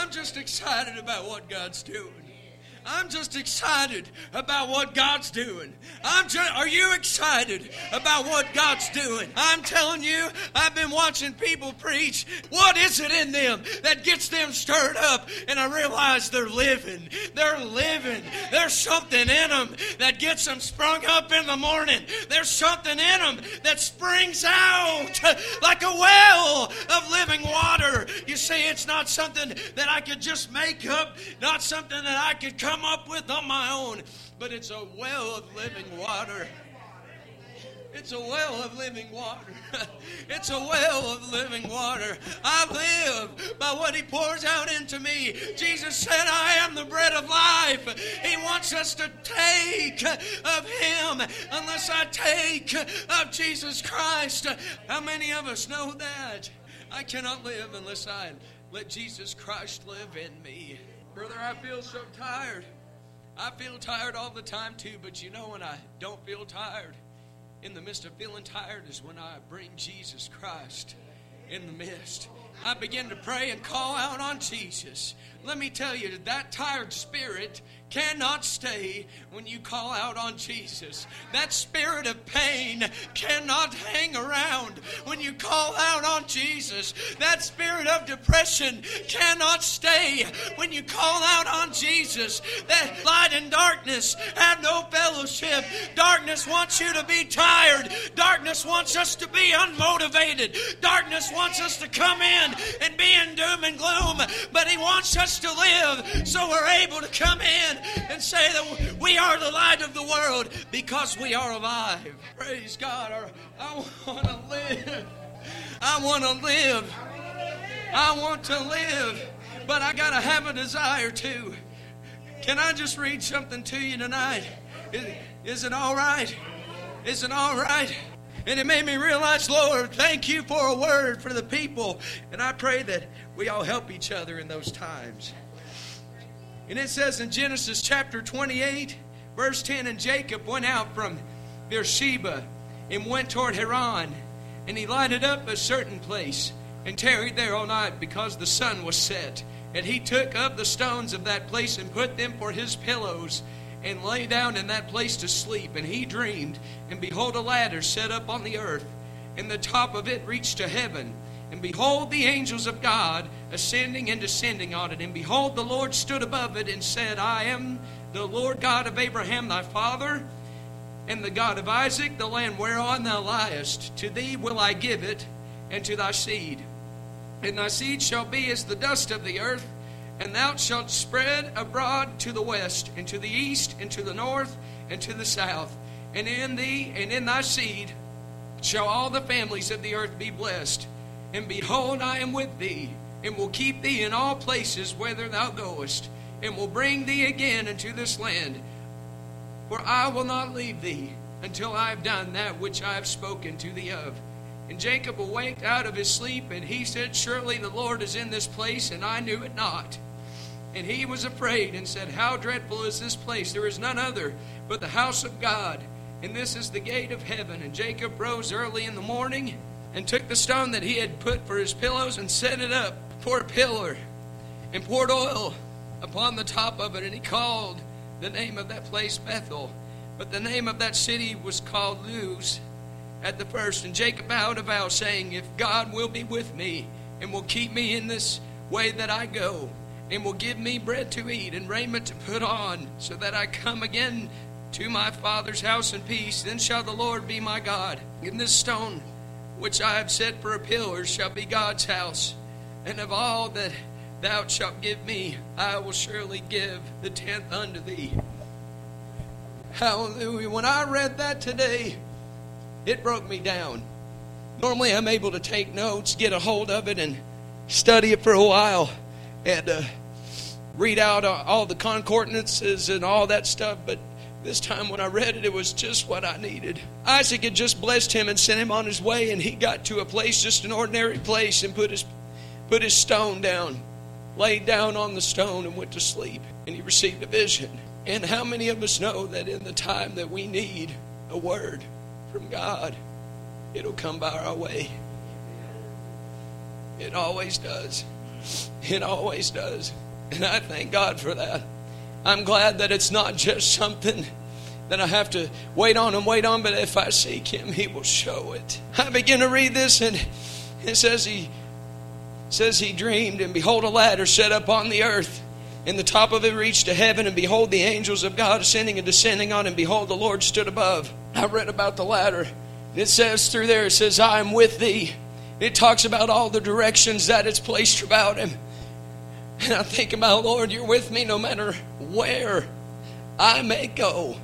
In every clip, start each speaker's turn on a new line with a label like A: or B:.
A: I'm just excited about what God's doing. I'm just excited about what God's doing. Are you excited about what God's doing? I'm telling you, I've been watching people preach. What is it in them that gets them stirred up? And I realize they're living. They're living. There's something in them that gets them sprung up in the morning. There's something in them that springs out like a well of living water. You see, it's not something that I could just make up, not something that I could come up with on my own, but it's a well of living water. It's a well of living water. It's a well of living water. I live by what He pours out into me. Jesus said, I am the bread of life. He wants us to take of Him unless I take of Jesus Christ. How many of us know that? I cannot live unless I let Jesus Christ live in me. Brother, I feel so tired. I feel tired all the time too, but you know when I don't feel tired, in the midst of feeling tired is when I bring Jesus Christ in the midst. I begin to pray and call out on Jesus. Let me tell you, that tired spirit cannot stay when you call out on Jesus. That spirit of pain cannot hang around when you call out on Jesus. That spirit of depression cannot stay when you call out on Jesus. That light and darkness have no fellowship. Darkness wants you to be tired. Darkness wants us to be unmotivated. Darkness wants us to come in and be in doom and gloom. But He wants us to live so we're able to come in and say that we are the light of the world because we are alive. Praise God. I want to live. I want to live. I want to live. But I got to have a desire too. Can I just read something to you tonight? Is it all right? Is it all right? And it made me realize, Lord, thank you for a word for the people. And I pray that we all help each other in those times. And it says in Genesis chapter 28, verse 10, and Jacob went out from Beersheba and went toward Haran. And he lighted up a certain place and tarried there all night because the sun was set. And he took up the stones of that place and put them for his pillows and lay down in that place to sleep. And he dreamed, and behold, a ladder set up on the earth, and the top of it reached to heaven. And behold, the angels of God ascending and descending on it. And behold, the Lord stood above it and said, I am the Lord God of Abraham thy father, and the God of Isaac, the land whereon thou liest. To thee will I give it, and to thy seed. And thy seed shall be as the dust of the earth, and thou shalt spread abroad to the west, and to the east, and to the north, and to the south. And in thee and in thy seed shall all the families of the earth be blessed. And behold, I am with thee, and will keep thee in all places whither thou goest, and will bring thee again into this land. For I will not leave thee until I have done that which I have spoken to thee of. And Jacob awaked out of his sleep, and he said, Surely the Lord is in this place, and I knew it not. And he was afraid, and said, How dreadful is this place! There is none other but the house of God, and this is the gate of heaven. And Jacob rose early in the morning, and took the stone that he had put for his pillows, and set it up for a pillar, and poured oil upon the top of it. And he called the name of that place Bethel. But the name of that city was called Luz at the first. And Jacob vowed a vow, saying, If God will be with me, and will keep me in this way that I go, and will give me bread to eat, and raiment to put on, so that I come again to my father's house in peace, then shall the Lord be my God. And this stone which I have set for a pillar shall be God's house. And of all that thou shalt give me, I will surely give the tenth unto thee. Hallelujah. When I read that today, it broke me down. Normally I'm able to take notes, get a hold of it, and study it for a while, and read out all the concordances and all that stuff. But this time when I read it, it was just what I needed. Isaac had just blessed him and sent him on his way, and he got to a place, just an ordinary place, and put his stone down, laid down on the stone, and went to sleep. And he received a vision. And how many of us know that in the time that we need a word from God, it'll come by our way? It always does. It always does. And I thank God for that. I'm glad that it's not just something that I have to wait on, but if I seek Him, He will show it. I begin to read this, and it says he dreamed, and behold, a ladder set up on the earth, and the top of it reached to heaven, and behold, the angels of God ascending and descending on, and behold, the Lord stood above. I read about the ladder. It says through there, it says, I am with thee. It talks about all the directions that it's placed about Him. And I think about, Lord, you're with me no matter where I may go.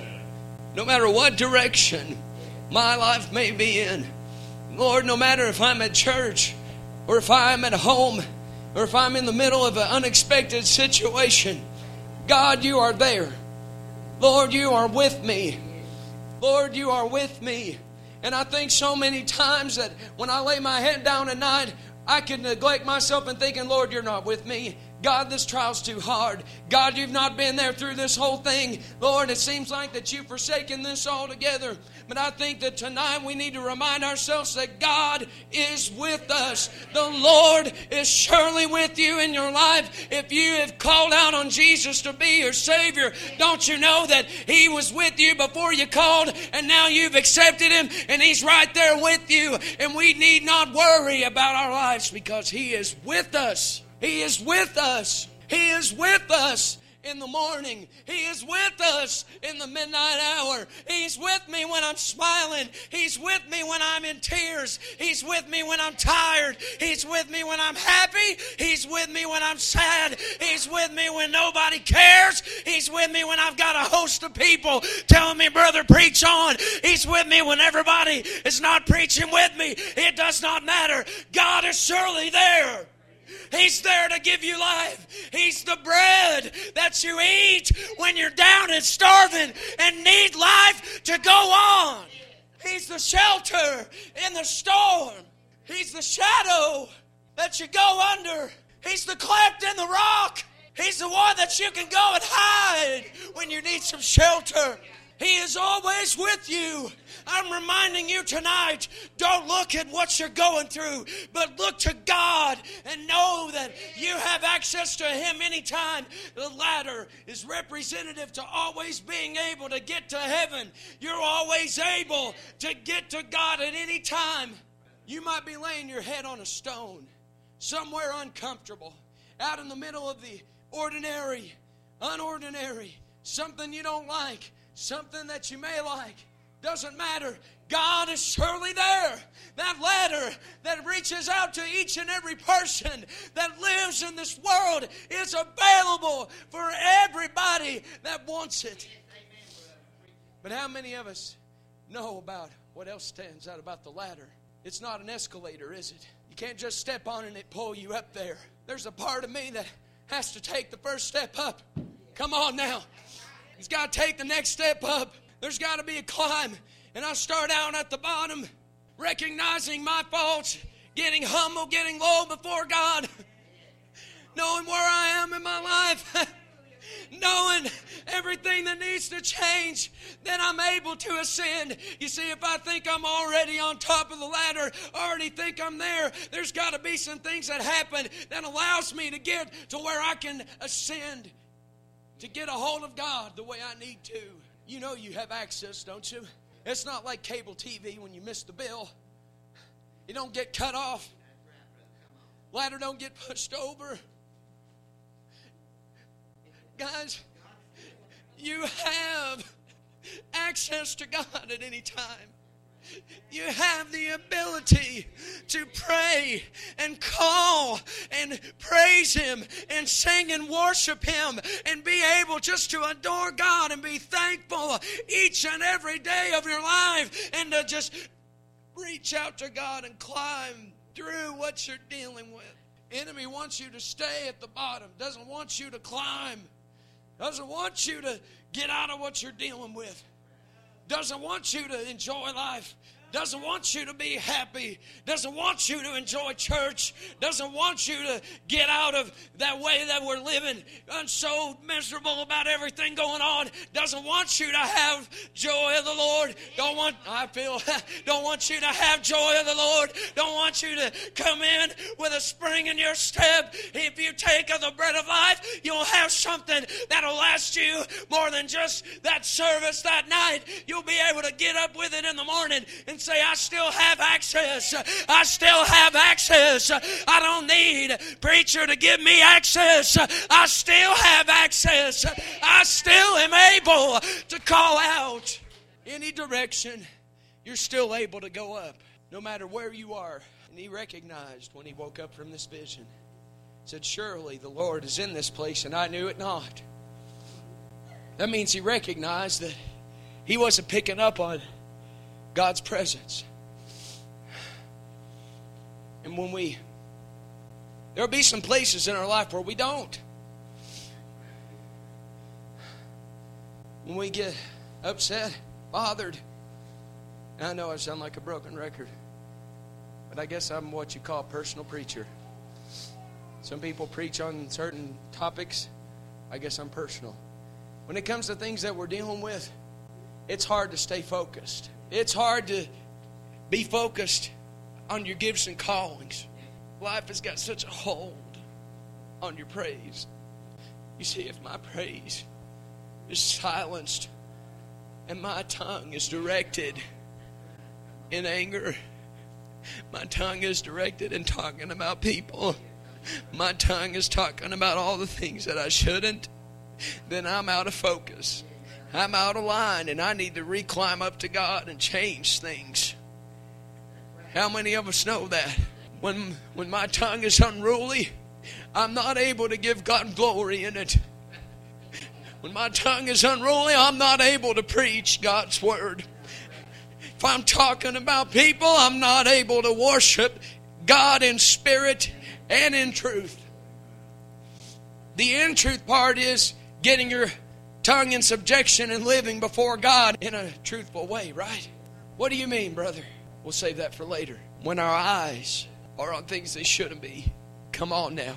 A: No matter what direction my life may be in. Lord, no matter if I'm at church or if I'm at home or if I'm in the middle of an unexpected situation, God, you are there. Lord, you are with me. Lord, you are with me. And I think so many times that when I lay my head down at night, I can neglect myself and thinking, Lord, you're not with me. God, this trial's too hard. God, you've not been there through this whole thing. Lord, it seems like that you've forsaken this altogether. But I think that tonight we need to remind ourselves that God is with us. The Lord is surely with you in your life. If you have called out on Jesus to be your Savior, don't you know that He was with you before you called, and now you've accepted Him, and He's right there with you. And we need not worry about our lives because He is with us. He is with us. He is with us in the morning. He is with us in the midnight hour. He's with me when I'm smiling. He's with me when I'm in tears. He's with me when I'm tired. He's with me when I'm happy. He's with me when I'm sad. He's with me when nobody cares. He's with me when I've got a host of people telling me, brother, preach on. He's with me when everybody is not preaching with me. It does not matter. God is surely there. He's there to give you life. He's the bread that you eat when you're down and starving and need life to go on. He's the shelter in the storm. He's the shadow that you go under. He's the cleft in the rock. He's the one that you can go and hide when you need some shelter. He is always with you. I'm reminding you tonight, don't look at what you're going through, but look to God and know that you have access to Him anytime. The ladder is representative to always being able to get to heaven. You're always able to get to God at any time. You might be laying your head on a stone, somewhere uncomfortable, out in the middle of the ordinary, unordinary, something you don't like, something that you may like. Doesn't matter. God is surely there. That ladder that reaches out to each and every person that lives in this world is available for everybody that wants it. But how many of us know about what else stands out about the ladder? It's not an escalator, is it? You can't just step on it and it pull you up there. There's a part of me that has to take the first step up. Come on now. He's got to take the next step up. There's got to be a climb. And I start out at the bottom, recognizing my faults, getting humble, getting low before God, knowing where I am in my life, knowing everything that needs to change, then I'm able to ascend. You see, if I think I'm already on top of the ladder, already think I'm there, there's got to be some things that happen that allows me to get to where I can ascend, to get a hold of God the way I need to. You know you have access, don't you? It's not like cable TV when you miss the bill. You don't get cut off. Ladder don't get pushed over. Guys, you have access to God at any time. You have the ability to pray and call and praise Him and sing and worship Him and be able just to adore God and be thankful each and every day of your life and to just reach out to God and climb through what you're dealing with. Enemy wants you to stay at the bottom, doesn't want you to climb, doesn't want you to get out of what you're dealing with. Doesn't want you to enjoy life. doesn't want you to be happy, doesn't want you to enjoy church, doesn't want you to get out of that way that we're living and so miserable about everything going on, doesn't want you to have joy of the Lord, don't want you to have joy of the Lord, don't want you to come in with a spring in your step. If you take of the bread of life, you'll have something that'll last you more than just that service that night. You'll be able to get up with it in the morning and say, I still have access. I still have access. I don't need preacher to give me access. I still have access. I still am able to call out any direction. You're still able to go up no matter where you are. And he recognized when he woke up from this vision, said, surely the Lord is in this place and I knew it not. That means he recognized that he wasn't picking up on God's presence. And there'll be some places in our life where we don't. When we get upset, bothered. And I know I sound like a broken record, but I guess I'm what you call a personal preacher. Some people preach on certain topics. I guess I'm personal. When it comes to things that we're dealing with, it's hard to stay focused. It's hard to be focused on your gifts and callings. Life has got such a hold on your praise. You see, if my praise is silenced and my tongue is directed in anger, my tongue is directed in talking about people, my tongue is talking about all the things that I shouldn't, then I'm out of focus. I'm out of line, and I need to reclimb up to God and change things. How many of us know that? When my tongue is unruly, I'm not able to give God glory in it. When my tongue is unruly, I'm not able to preach God's word. If I'm talking about people, I'm not able to worship God in spirit and in truth. The in truth part is getting your tongue in subjection and living before God in a truthful way, right? What do you mean, brother? We'll save that for later. When our eyes are on things they shouldn't be. Come on now.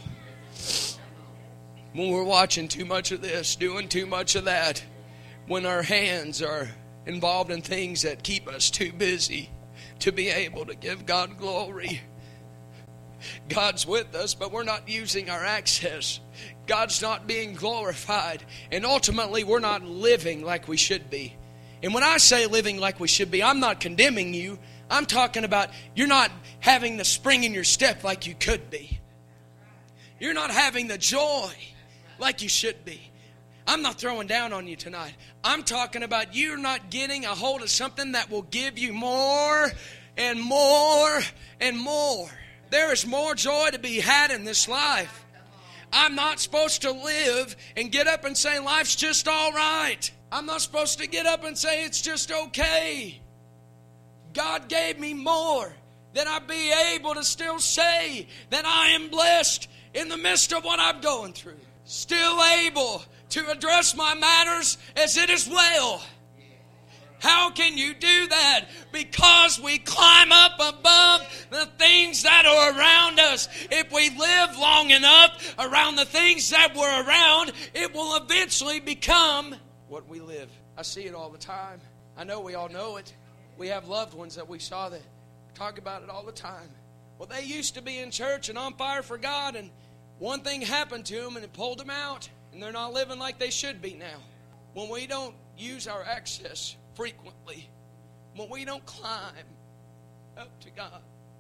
A: When we're watching too much of this, doing too much of that. When our hands are involved in things that keep us too busy to be able to give God glory. God's with us, but we're not using our access. God's not being glorified. And ultimately, we're not living like we should be. And when I say living like we should be, I'm not condemning you. I'm talking about you're not having the spring in your step like you could be. You're not having the joy like you should be. I'm not throwing down on you tonight. I'm talking about you're not getting a hold of something that will give you more and more and more. There is more joy to be had in this life. I'm not supposed to live and get up and say life's just all right. I'm not supposed to get up and say it's just okay. God gave me more that I be able to still say that I am blessed in the midst of what I'm going through. Still able to address my matters as it is well. How can you do that? Because we climb up above the things that are around us. If we live long enough around the things that we're around, it will eventually become what we live. I see it all the time. I know we all know it. We have loved ones that we saw that talk about it all the time. Well, they used to be in church and on fire for God, and one thing happened to them and it pulled them out, and they're not living like they should be now. When we don't use our access frequently, when we don't climb up to God,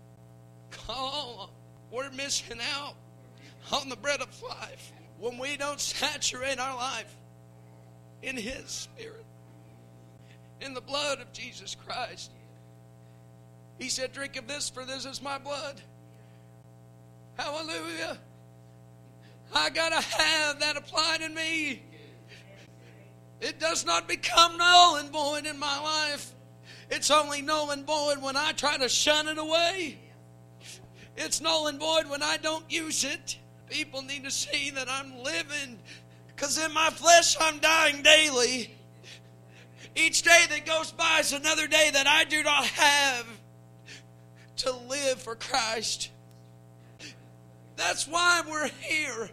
A: we're missing out on the bread of life. When we don't saturate our life in His Spirit, in the blood of Jesus Christ. He said, drink of this, for this is my blood. Hallelujah. I got to have that applied in me. It does not become null and void in my life. It's only null and void when I try to shun it away. It's null and void when I don't use it. People need to see that I'm living, because in my flesh I'm dying daily. Each day that goes by is another day that I do not have to live for Christ. That's why we're here.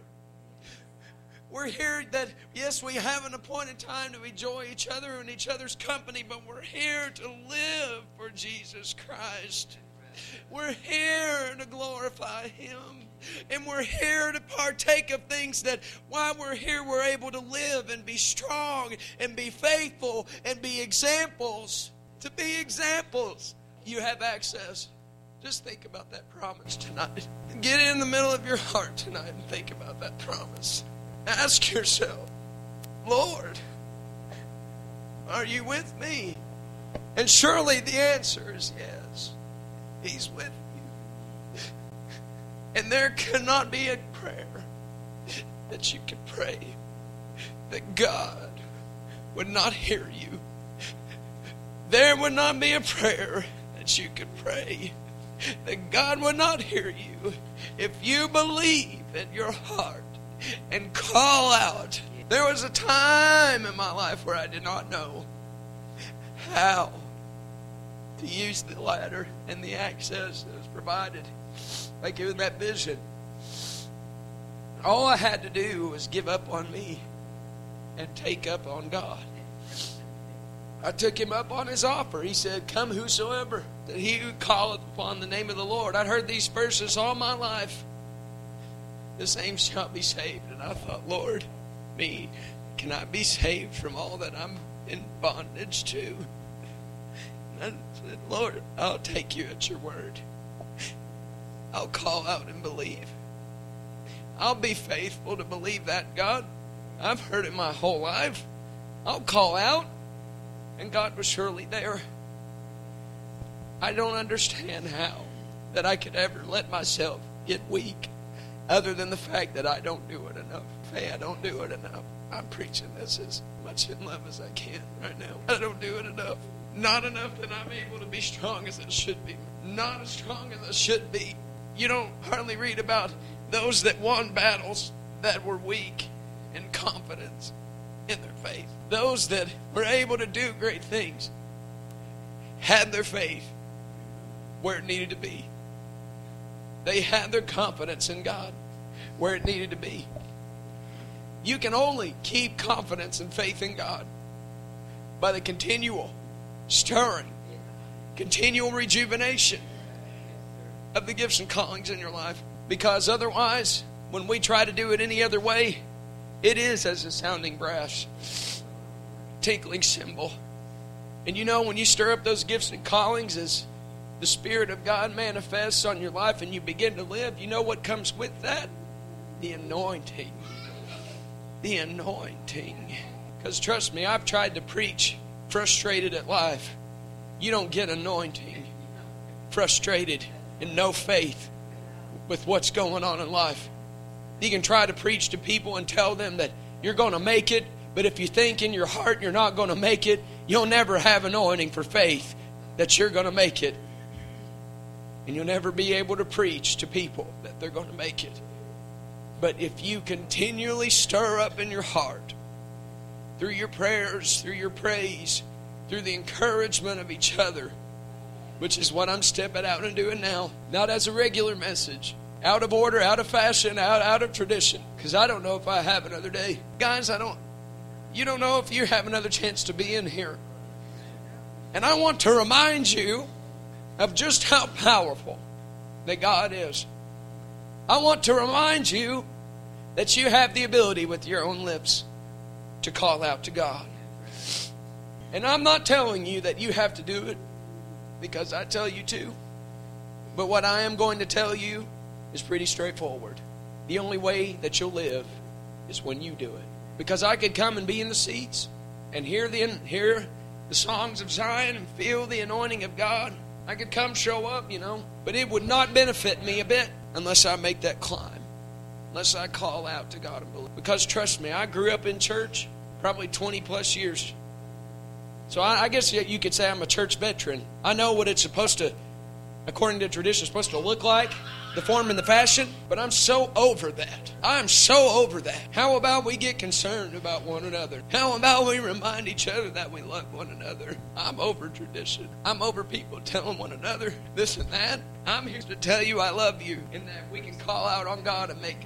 A: We're here that, yes, we have an appointed time to enjoy each other and each other's company, but we're here to live for Jesus Christ. We're here to glorify Him. And we're here to partake of things that while we're here, we're able to live and be strong and be faithful and be examples. To be examples. You have access. Just think about that promise tonight. Get in the middle of your heart tonight and think about that promise. Ask yourself, Lord, are you with me? And surely the answer is yes. He's with you. And there cannot be a prayer that you could pray that God would not hear you. There would not be a prayer that you could pray that God would not hear you if you believe in your heart and call out. There was a time in my life where I did not know how to use the ladder and the access that was provided by giving that vision. All I had to do was give up on me and take up on God. I took him up on his offer. He said, come whosoever, that he who calleth upon the name of the Lord. I'd heard these verses all my life. The same shall be saved. And I thought, Lord, me, can I be saved from all that I'm in bondage to? And I said, Lord, I'll take you at your word. I'll call out and believe. I'll be faithful to believe that, God. I've heard it my whole life. I'll call out. And God was surely there. I don't understand how that I could ever let myself get weak other than the fact that I don't do it enough. Hey, I don't do it enough. I'm preaching this as much in love as I can right now. I don't do it enough. Not enough that I'm able to be strong as I should be. Not as strong as I should be. You don't hardly read about those that won battles that were weak in confidence in their faith. Those that were able to do great things had their faith where it needed to be. They had their confidence in God where it needed to be. You can only keep confidence and faith in God by the continual stirring, continual rejuvenation of the gifts and callings in your life. Because otherwise, when we try to do it any other way, it is as a sounding brass, tinkling cymbal. And you know, when you stir up those gifts and callings as the Spirit of God manifests on your life and you begin to live, you know what comes with that? The anointing. The anointing. Because trust me, I've tried to preach frustrated at life. You don't get anointing frustrated and no faith with what's going on in life. You can try to preach to people and tell them that you're going to make it, but if you think in your heart you're not going to make it, you'll never have anointing for faith that you're going to make it. And you'll never be able to preach to people that they're going to make it. But if you continually stir up in your heart, through your prayers, through your praise, through the encouragement of each other, which is what I'm stepping out and doing now, not as a regular message, out of order, out of fashion, out of tradition. Because I don't know if I have another day. Guys, you don't know if you have another chance to be in here. And I want to remind you of just how powerful that God is. I want to remind you that you have the ability with your own lips to call out to God. And I'm not telling you that you have to do it because I tell you to. But what I am going to tell you is pretty straightforward. The only way that you'll live is when you do it. Because I could come and be in the seats and hear the songs of Zion and feel the anointing of God. I could come show up, but it would not benefit me a bit unless I make that climb. Unless I call out to God and believe. Because trust me, I grew up in church probably 20 plus years. So I guess you could say I'm a church veteran. I know what it's supposed to, according to tradition, supposed to look like. the form and the fashion, but I'm so over that. I'm so over that. How about we get concerned about one another? How about we remind each other that we love one another? I'm over tradition. I'm over people telling one another this and that. I'm here to tell you I love you, and that we can call out on God and make